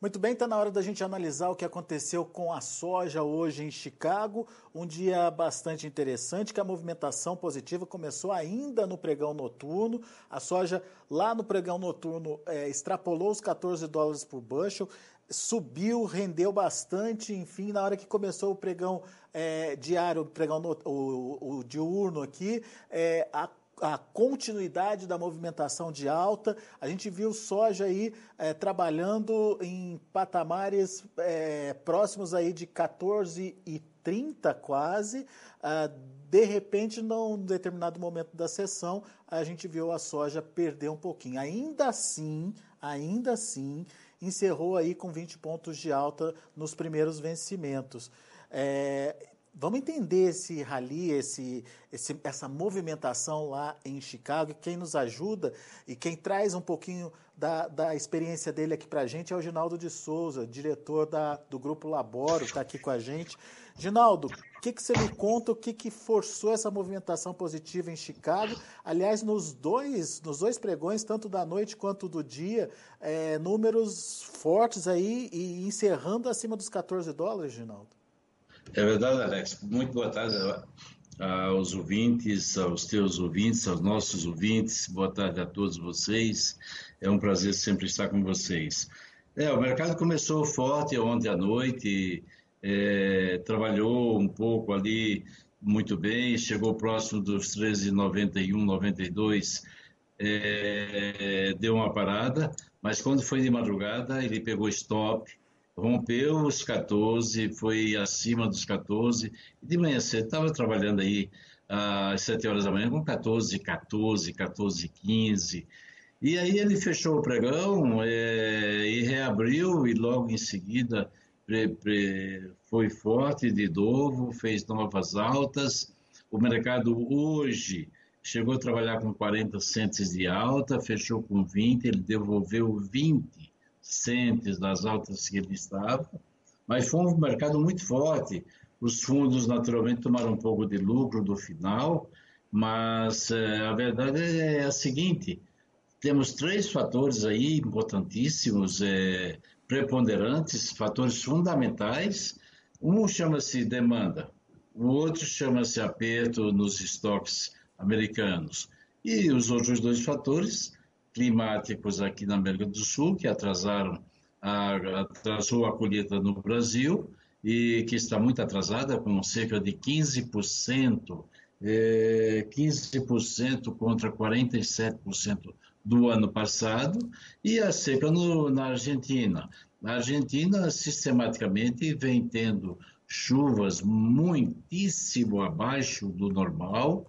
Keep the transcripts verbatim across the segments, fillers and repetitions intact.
Muito bem, está na hora da gente analisar o que aconteceu com a soja hoje em Chicago. Um dia bastante interessante, que a movimentação positiva começou ainda no pregão noturno. A soja lá no pregão noturno é, extrapolou os quatorze dólares por bushel, subiu, rendeu bastante. Enfim, na hora que começou o pregão é, diário, o pregão no, o, o diurno aqui, é, a a continuidade da movimentação de alta. A gente viu soja aí é, trabalhando em patamares é, próximos aí de quatorze e trinta quase. Ah, de repente, num determinado momento da sessão, a gente viu a soja perder um pouquinho. Ainda assim, ainda assim, encerrou aí com vinte pontos de alta nos primeiros vencimentos. É, Vamos entender esse rally, esse, esse, essa movimentação lá em Chicago. Quem nos ajuda e quem traz um pouquinho da, da experiência dele aqui para a gente é o Ginaldo de Souza, diretor da, do Grupo Laboro, está aqui com a gente. Ginaldo, o que, que você me conta, o que, que forçou essa movimentação positiva em Chicago? Aliás, nos dois, nos dois pregões, tanto da noite quanto do dia, é, números fortes aí e encerrando acima dos quatorze dólares, Ginaldo. É verdade, Alex. Muito boa tarde aos ouvintes, aos teus ouvintes, aos nossos ouvintes. Boa tarde a todos vocês. É um prazer sempre estar com vocês. É, o mercado começou forte ontem à noite, é, trabalhou um pouco ali muito bem, chegou próximo dos treze e noventa e um, noventa e dois, é, deu uma parada, mas quando foi de madrugada ele pegou stop, rompeu os quatorze, foi acima dos quatorze, e de manhã cedo estava trabalhando aí às sete horas da manhã com quatorze, quatorze, quatorze, quinze, e aí ele fechou o pregão é, e reabriu, e logo em seguida pre, pre, foi forte de novo, fez novas altas. O mercado hoje chegou a trabalhar com quarenta centes de alta, fechou com vinte, ele devolveu vinte centes das altas que ele estava, mas foi um mercado muito forte. Os fundos naturalmente tomaram um pouco de lucro do final, mas é, a verdade é a seguinte: temos três fatores aí importantíssimos, é, preponderantes, fatores fundamentais. Um chama-se demanda, o outro chama-se aperto nos estoques americanos, e os outros dois fatores climáticos aqui na América do Sul, que atrasaram a, atrasou a colheita no Brasil, e que está muito atrasada, com cerca de quinze por cento, é, quinze por cento contra quarenta e sete por cento do ano passado, e a seca no, na Argentina. A Argentina, sistematicamente, vem tendo chuvas muitíssimo abaixo do normal,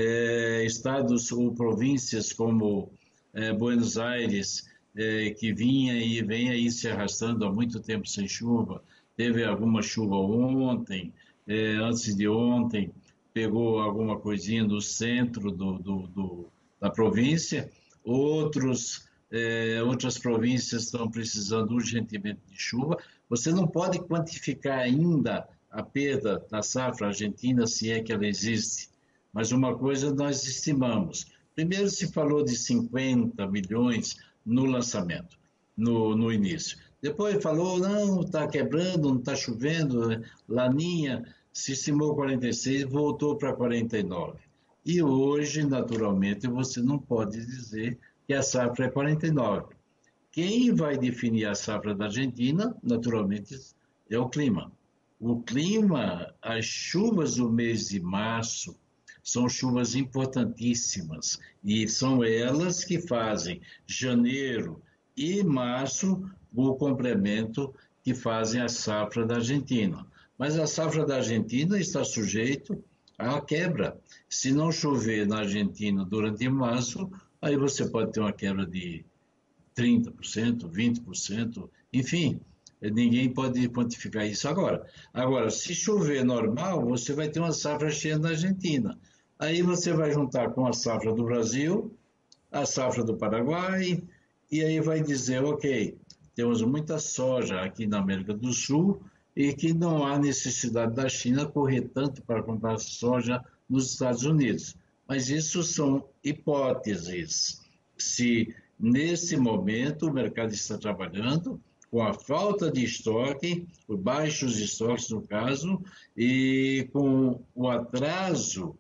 é, estados ou províncias como É, Buenos Aires, é, que vinha e vem aí se arrastando há muito tempo sem chuva, teve alguma chuva ontem, é, antes de ontem, pegou alguma coisinha no centro do, do, do, da província. Outros, é, outras províncias estão precisando urgentemente de chuva. Você não pode quantificar ainda a perda da safra argentina, se é que ela existe, mas uma coisa nós estimamos. Primeiro se falou de cinquenta milhões no lançamento, no, no início. Depois falou, não, está quebrando, não está chovendo, laninha, se estimou quarenta e seis, voltou para quarenta e nove. E hoje, naturalmente, você não pode dizer que a safra é quarenta e nove. Quem vai definir a safra da Argentina, naturalmente, é o clima. O clima, as chuvas do mês de março, são chuvas importantíssimas, e são elas que fazem janeiro e março o complemento que fazem a safra da Argentina. Mas a safra da Argentina está sujeito à quebra. Se não chover na Argentina durante março, aí você pode ter uma quebra de trinta por cento, vinte por cento, enfim, ninguém pode quantificar isso agora. Agora, se chover normal, você vai ter uma safra cheia na Argentina. Aí você vai juntar com a safra do Brasil, a safra do Paraguai, e aí vai dizer, ok, temos muita soja aqui na América do Sul e que não há necessidade da China correr tanto para comprar soja nos Estados Unidos. Mas isso são hipóteses. Se nesse momento o mercado está trabalhando com a falta de estoque, os baixos estoques no caso, e com o atraso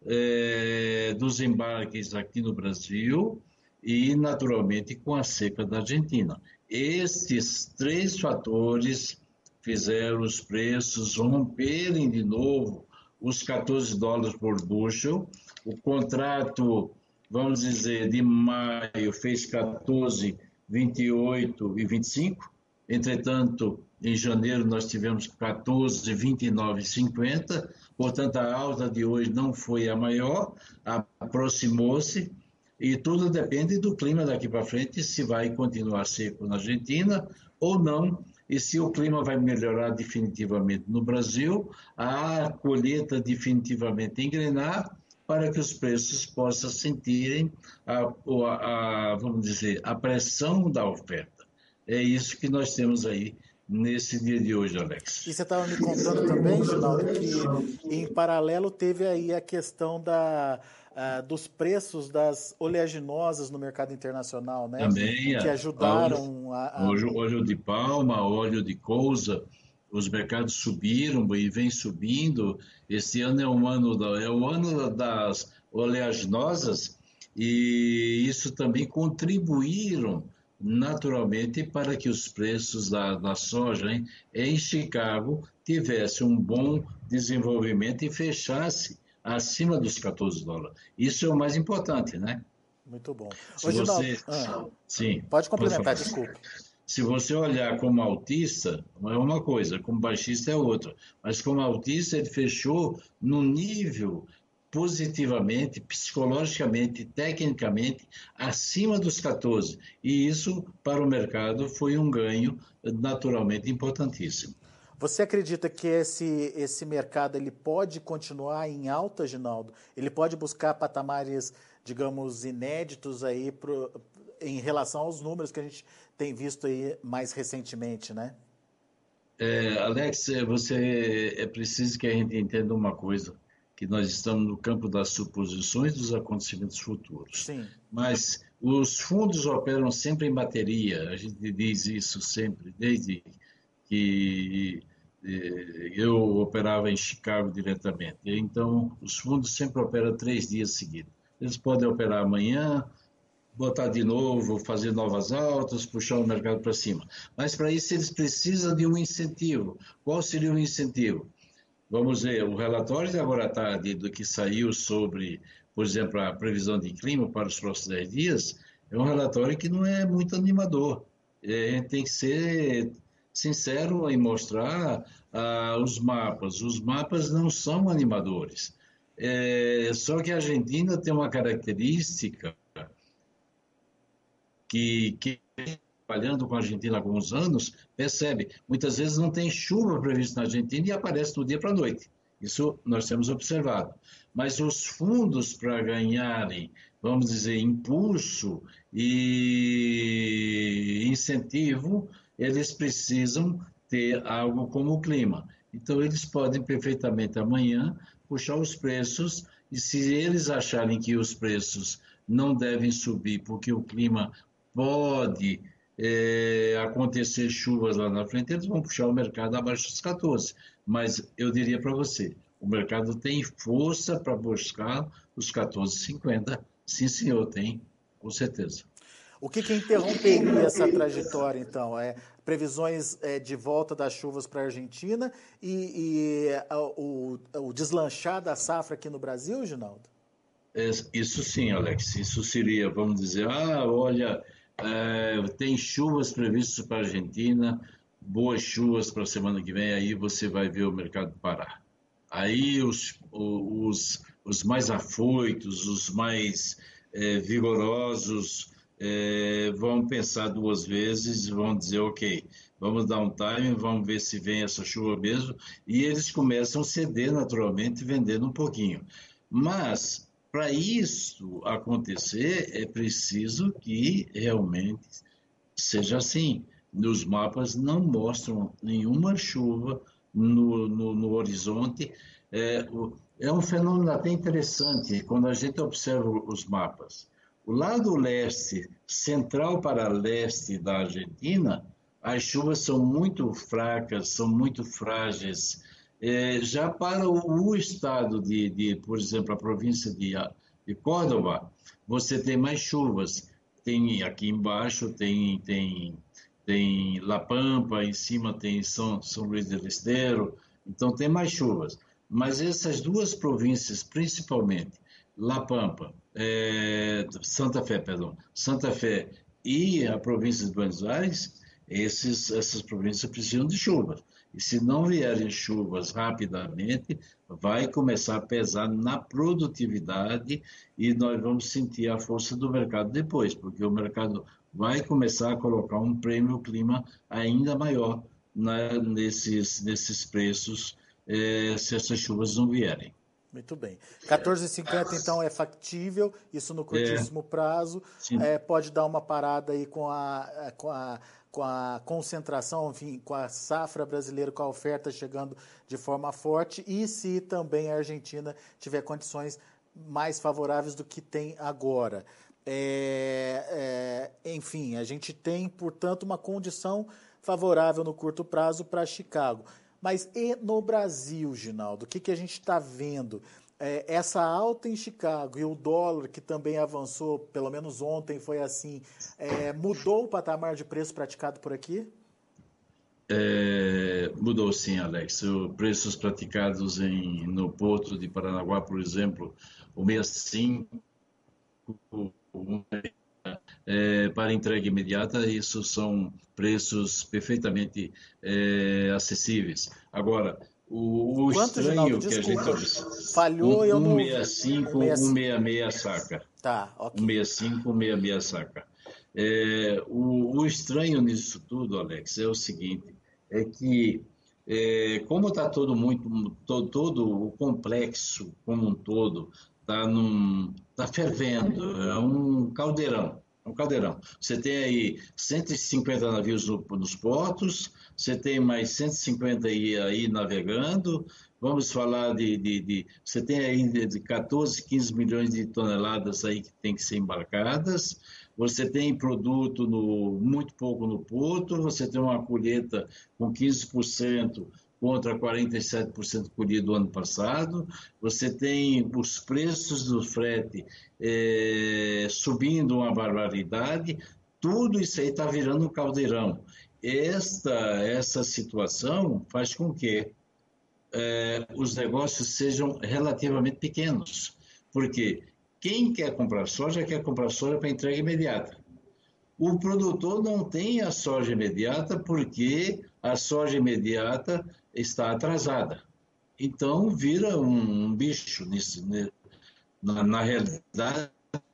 é, dos embarques aqui no Brasil e, naturalmente, com a seca da Argentina. Estes três fatores fizeram os preços romperem de novo os quatorze dólares por bushel. O contrato, vamos dizer, de maio fez quatorze, vinte e oito e vinte e cinco. Entretanto, em janeiro nós tivemos quatorze, vinte e nove e cinquenta. Portanto, a alta de hoje não foi a maior, aproximou-se. E tudo depende do clima daqui para frente, se vai continuar seco na Argentina ou não, e se o clima vai melhorar definitivamente no Brasil, a colheita definitivamente engrenar, para que os preços possam sentirem a, a, a, vamos dizer, a pressão da oferta. É isso que nós temos aí nesse dia de hoje, Alex. E você estava me contando também, Ginaldo, que em paralelo teve aí a questão da... Uh, dos preços das oleaginosas no mercado internacional, né? Também, que ajudaram a, a, a... Óleo, óleo de palma, óleo de colza, os mercados subiram e vem subindo. Este ano é o ano, da, é o ano das oleaginosas e isso também contribuíram naturalmente para que os preços da, da soja hein, em Chicago tivessem um bom desenvolvimento e fechasse acima dos quatorze dólares. Isso é o mais importante, né? Muito bom. Se Ô, Ginaldo, você... ah, Sim, pode complementar, desculpe. Se você olhar como autista, é uma coisa, como baixista é outra. Mas como autista, ele fechou no nível positivamente, psicologicamente, tecnicamente, acima dos quatorze. E isso, para o mercado, foi um ganho naturalmente importantíssimo. Você acredita que esse, esse mercado ele pode continuar em alta, Ginaldo? Ele pode buscar patamares, digamos, inéditos aí pro, em relação aos números que a gente tem visto aí mais recentemente, né? É, Alex, você é preciso que a gente entenda uma coisa, que nós estamos no campo das suposições dos acontecimentos futuros. Sim. Mas os fundos operam sempre em bateria, a gente diz isso sempre, desde que eu operava em Chicago diretamente. Então, os fundos sempre operam três dias seguidos. Eles podem operar amanhã, botar de novo, fazer novas altas, puxar o mercado para cima. Mas, para isso, eles precisam de um incentivo. Qual seria o incentivo? Vamos ver, o relatório de agora à tarde do que saiu sobre, por exemplo, a previsão de clima para os próximos dez dias, é um relatório que não é muito animador. É, tem que ser sincero em mostrar ah, os mapas. Os mapas não são animadores. É, só que a Argentina tem uma característica que, que trabalhando com a Argentina há alguns anos, percebe, muitas vezes não tem chuva prevista na Argentina e aparece do dia para a noite. Isso nós temos observado. Mas os fundos para ganharem, vamos dizer, impulso e incentivo, eles precisam ter algo como o clima. Então, eles podem perfeitamente amanhã puxar os preços e se eles acharem que os preços não devem subir porque o clima pode é, acontecer chuvas lá na frente, eles vão puxar o mercado abaixo dos quatorze. Mas eu diria para você, o mercado tem força para buscar os quatorze e cinquenta. Sim, senhor, tem, com certeza. O que, que interromperia essa trajetória, então? É, previsões é, de volta das chuvas para a Argentina e, e a, o, o deslanchar da safra aqui no Brasil, Ginaldo? É, isso sim, Alex. Isso seria, vamos dizer, ah, olha, é, tem chuvas previstas para a Argentina, boas chuvas para a semana que vem, aí você vai ver o mercado parar. Aí os, os, os mais afoitos, os mais é, vigorosos, É, vão pensar duas vezes, vão dizer, ok, vamos dar um time, vamos ver se vem essa chuva mesmo, e eles começam a ceder naturalmente, vendendo um pouquinho. Mas, para isso acontecer, é preciso que realmente seja assim. Os mapas não mostram nenhuma chuva no, no, no horizonte. É, é um fenômeno até interessante, quando a gente observa os mapas. O lado leste, central para leste da Argentina, as chuvas são muito fracas, são muito frágeis. É, já para o, o estado de, de, por exemplo, a província de, de Córdoba, você tem mais chuvas. Tem aqui embaixo, tem, tem, tem La Pampa, em cima tem São, São Luís del Esteiro, então tem mais chuvas. Mas essas duas províncias, principalmente, La Pampa, é, Santa Fé, perdão, Santa Fé e a província de Buenos Aires, esses, essas províncias precisam de chuvas. E se não vierem chuvas rapidamente, vai começar a pesar na produtividade e nós vamos sentir a força do mercado depois, porque o mercado vai começar a colocar um prêmio clima ainda maior na, nesses, nesses preços, eh, se essas chuvas não vierem. Muito bem. quatorze e cinquenta, então, é factível, isso no curtíssimo É, prazo. sim. É, pode dar uma parada aí com a, com a, com a concentração, enfim, com a safra brasileira, com a oferta chegando de forma forte, e se também a Argentina tiver condições mais favoráveis do que tem agora. É, é, enfim, a gente tem, portanto, uma condição favorável no curto prazo para Chicago. Mas e no Brasil, Ginaldo? O que, que a gente está vendo? É, essa alta em Chicago e o dólar, que também avançou, pelo menos ontem foi assim, é, mudou o patamar de preço praticado por aqui? É, mudou sim, Alex. Os preços praticados em, no Porto de Paranaguá, por exemplo, o sessenta e cinco, é, para entrega imediata, isso são preços perfeitamente é, acessíveis. Agora, o, o Quanto, Ginaldo? estranho que a gente Desculpa. observa, Falhou e eu não um, ouvi. cento e sessenta e cinco, cento e sessenta e seis saca. Tá, ok. cento e sessenta e cinco, cento e sessenta e seis saca. É, o, o estranho nisso tudo, Alex, é o seguinte, é que é, como está todo muito, todo, todo o complexo como um todo está tá fervendo, é um caldeirão, é um caldeirão. Você tem aí cento e cinquenta navios no, nos portos, você tem mais cento e cinquenta aí, aí navegando, vamos falar de, de, de, você tem aí de quatorze, quinze milhões de toneladas aí que tem que ser embarcadas, você tem produto no, muito pouco no porto, você tem uma colheita com quinze por cento contra quarenta e sete por cento colhido do ano passado, você tem os preços do frete é, subindo uma barbaridade, tudo isso aí está virando um caldeirão. Esta, essa situação faz com que é, os negócios sejam relativamente pequenos, porque quem quer comprar soja, quer comprar soja para entrega imediata. O produtor não tem a soja imediata porque a soja imediata está atrasada. Então, vira um, um bicho, nisso, na, na realidade,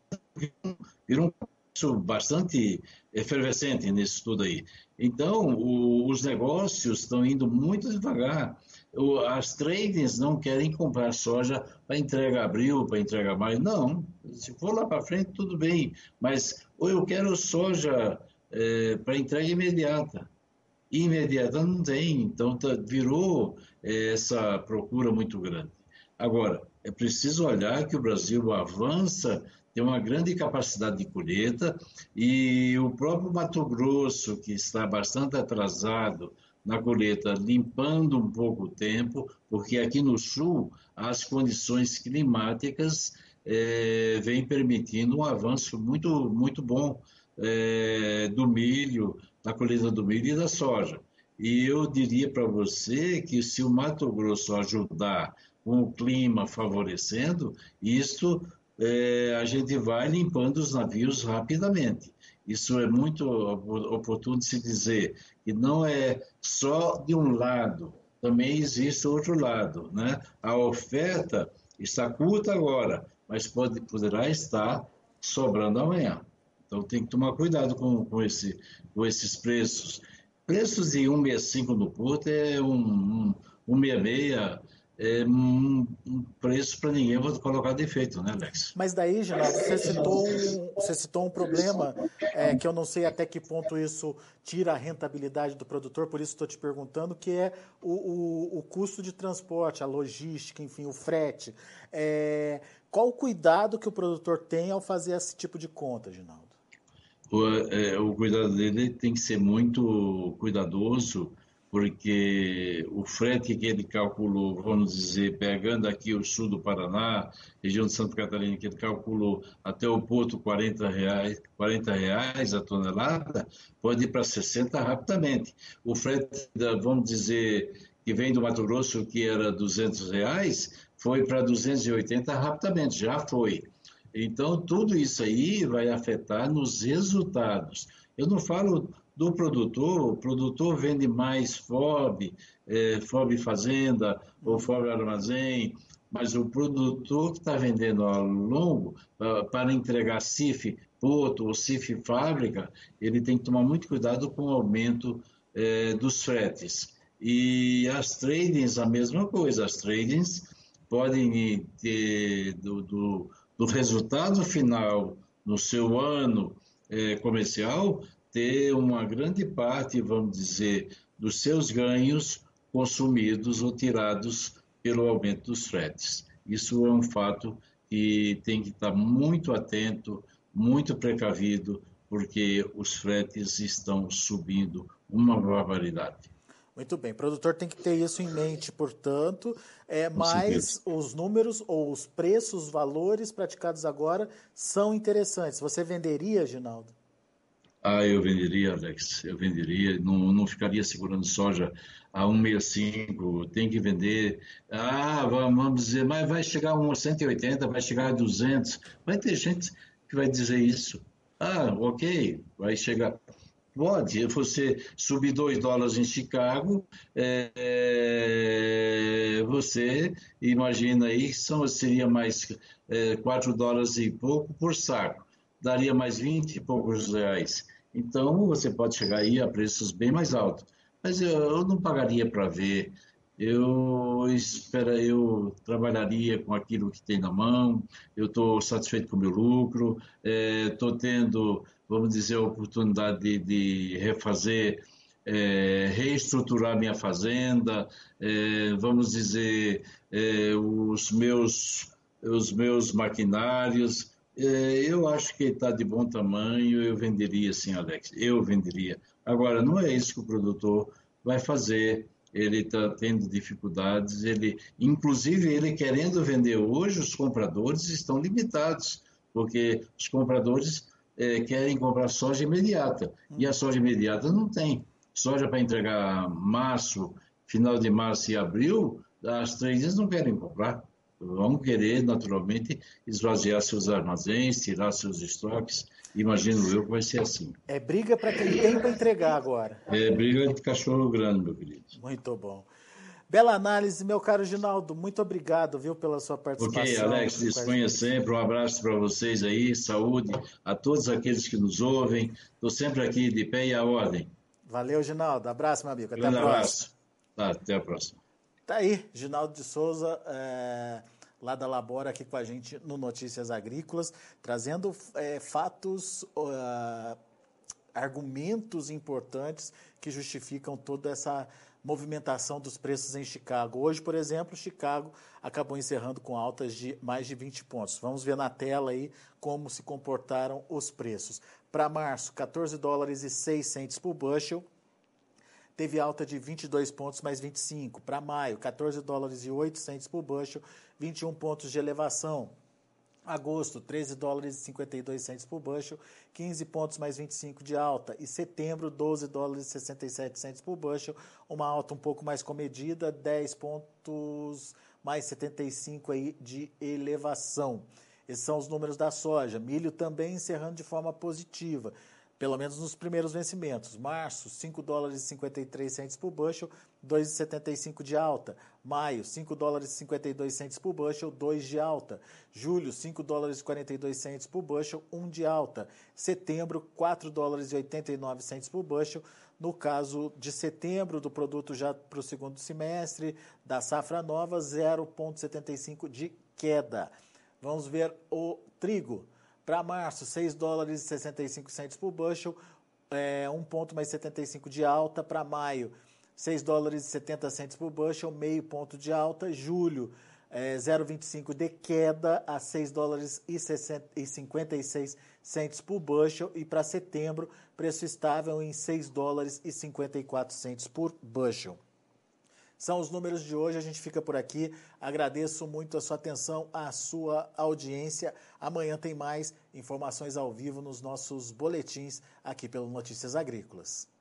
vira um bicho bastante efervescente nisso tudo aí. Então, o, os negócios estão indo muito devagar. O, as tradings não querem comprar soja para entrega abril, para entrega maio. Não, se for lá para frente, tudo bem. Mas ou eu quero soja é, para entrega imediata. Imediata não tem, então tá, virou é, essa procura muito grande. Agora, é preciso olhar que o Brasil avança, tem uma grande capacidade de colheita e o próprio Mato Grosso, que está bastante atrasado na colheita, limpando um pouco o tempo, porque aqui no sul as condições climáticas é, vêm permitindo um avanço muito, muito bom é, do milho, da colheita do milho e da soja. E eu diria para você que se o Mato Grosso ajudar com o clima favorecendo, isso é, a gente vai limpando os navios rapidamente. Isso é muito oportuno de se dizer, que não é só de um lado, também existe outro lado, né? A oferta está curta agora, mas pode, poderá estar sobrando amanhã. Então tem que tomar cuidado com, com, esse, com esses preços. Preços de cento e sessenta e cinco no Porto é um, um, um sessenta e seis, é um, um preço para ninguém vou colocar defeito, né, Alex? Mas daí, Geraldo, você citou um, você citou um problema é, que eu não sei até que ponto isso tira a rentabilidade do produtor, por isso estou te perguntando, que é o, o, o custo de transporte, a logística, enfim, o frete. É, qual o cuidado que o produtor tem ao fazer esse tipo de conta, Ginaldo? O, é, o cuidado dele tem que ser muito cuidadoso, porque o frete que ele calculou, vamos dizer, pegando aqui o sul do Paraná, região de Santa Catarina, que ele calculou até o porto quarenta reais, quarenta reais a tonelada, pode ir para sessenta rapidamente. O frete, da, vamos dizer, que vem do Mato Grosso, que era duzentos reais, foi para duzentos e oitenta rapidamente, já foi. Então, tudo isso aí vai afetar nos resultados. Eu não falo do produtor, o produtor vende mais F O B, é, F O B Fazenda ou F O B Armazém, mas o produtor que está vendendo ao longo, para entregar C I F Porto ou C I F Fábrica, ele tem que tomar muito cuidado com o aumento é, dos fretes. E as tradings, a mesma coisa, as tradings podem ter do, do do resultado final no seu ano eh, comercial, ter uma grande parte, vamos dizer, dos seus ganhos consumidos ou tirados pelo aumento dos fretes. Isso é um fato que tem que estar muito atento, muito precavido, porque os fretes estão subindo uma barbaridade. Muito bem, o produtor tem que ter isso em mente, portanto, é, mas os números ou os preços, os valores praticados agora são interessantes. Você venderia, Ginaldo? Ah, eu venderia, Alex, eu venderia, não, não ficaria segurando soja a um vírgula sessenta e cinco, tem que vender, ah, vamos dizer, mas vai chegar a cento e oitenta, vai chegar a duzentos, vai ter gente que vai dizer isso. Ah, ok, vai chegar... Pode, você subir dois dólares em Chicago, é, você imagina aí que são, seria mais é, quatro dólares e pouco por saco, daria mais vinte e poucos reais. Então, você pode chegar aí a preços bem mais altos. Mas eu, eu não pagaria para ver, eu, espero, eu trabalharia com aquilo que tem na mão, eu estou satisfeito com o meu lucro, estou é, tendo... vamos dizer, a oportunidade de, de refazer, é, reestruturar minha fazenda, é, vamos dizer, é, os, meus, os meus maquinários. É, eu acho que está de bom tamanho, eu venderia sim, Alex, eu venderia. Agora, não é isso que o produtor vai fazer, ele está tendo dificuldades, ele, inclusive ele querendo vender hoje, os compradores estão limitados, porque os compradores... É, querem comprar soja imediata. E a soja imediata não tem. Soja para entregar março, final de março e abril, as traders não querem comprar. Vão querer, naturalmente, esvaziar seus armazéns, tirar seus estoques. Imagino eu que vai ser assim. É briga para quem tem para entregar agora. É briga de cachorro grande, meu querido. Muito bom. Bela análise, meu caro Ginaldo. Muito obrigado, viu, pela sua participação. Ok, Alex, disponha sempre. Um abraço para vocês aí, saúde a todos aqueles que nos ouvem. Estou sempre aqui de pé e à ordem. Valeu, Ginaldo. Abraço, meu amigo. Até Grande a próxima. Abraço. Tá, até a próxima. Tá aí, Ginaldo de Souza, é, lá da Labora, aqui com a gente no Notícias Agrícolas, trazendo é, fatos, uh, argumentos importantes que justificam toda essa movimentação dos preços em Chicago. Hoje, por exemplo, Chicago acabou encerrando com altas de mais de vinte pontos. Vamos ver na tela aí como se comportaram os preços. Para março, quatorze dólares e seis centos por bushel, teve alta de vinte e dois pontos mais vinte e cinco. Para maio, quatorze dólares e oito centos por bushel, vinte e um pontos de elevação. Agosto, treze dólares e cinquenta e dois centos por bushel, quinze pontos mais vinte e cinco de alta. E setembro, doze dólares e sessenta e sete centos por bushel, uma alta um pouco mais comedida, dez pontos mais setenta e cinco aí de elevação. Esses são os números da soja. Milho também encerrando de forma positiva, pelo menos nos primeiros vencimentos. Março, cinco dólares e cinquenta e três centos por bushel, dois vírgula setenta e cinco de alta. Maio, cinco dólares e cinquenta e dois centos por bushel, dois de alta. Julho, cinco dólares e quarenta e dois centos por bushel, um de alta. Setembro, quatro dólares e oitenta e nove centos por bushel. No caso de setembro, do produto já para o segundo semestre, da safra nova, zero vírgula setenta e cinco de queda. Vamos ver o trigo. Para março, seis dólares e sessenta e cinco centos por bushel, é, um ponto mais setenta e cinco de alta. Para maio, seis dólares e setenta centos por bushel, meio ponto de alta. Julho, é, zero vírgula vinte e cinco de queda a seis dólares e cinquenta e seis centos por bushel, e para setembro, preço estável em seis dólares e cinquenta e quatro centos por bushel. São os números de hoje, a gente fica por aqui. Agradeço muito a sua atenção, a sua audiência. Amanhã tem mais informações ao vivo nos nossos boletins aqui pelo Notícias Agrícolas.